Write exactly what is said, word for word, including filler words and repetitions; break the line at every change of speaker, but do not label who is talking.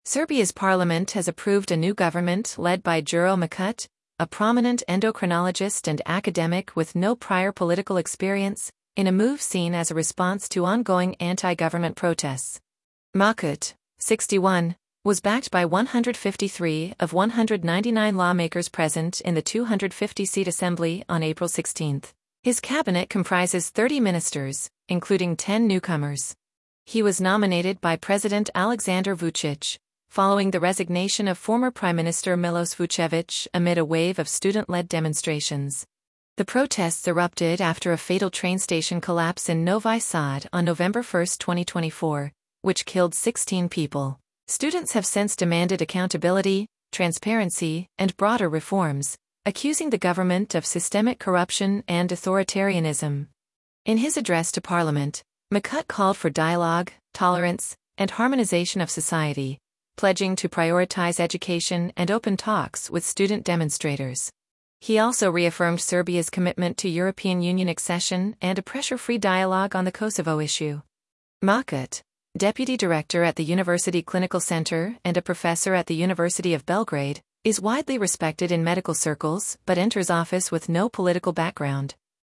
Serbia's parliament has approved a new government led by Đuro Mikuć, a prominent endocrinologist and academic with no prior political experience, in a move seen as a response to ongoing anti-government protests. Mikuć, sixty-one, was backed by one hundred fifty-three of one hundred ninety-nine lawmakers present in the two hundred fifty seat assembly on April sixteenth. His cabinet comprises thirty ministers, including ten newcomers. He was nominated by President Aleksandar Vučić, following the resignation of former Prime Minister Milos Vučević amid a wave of student-led demonstrations. The protests erupted after a fatal train station collapse in Novi Sad on November first, twenty twenty-four, which killed sixteen people. Students have since demanded accountability, transparency, and broader reforms, accusing the government of systemic corruption and authoritarianism. In his address to Parliament, Mikuć called for dialogue, tolerance, and harmonization of society, pledging to prioritize education and open talks with student demonstrators. He also reaffirmed Serbia's commitment to European Union accession and a pressure-free dialogue on the Kosovo issue. Mikuć, deputy director at the University Clinical Center and a professor at the University of Belgrade, is widely respected in medical circles but enters office with no political background.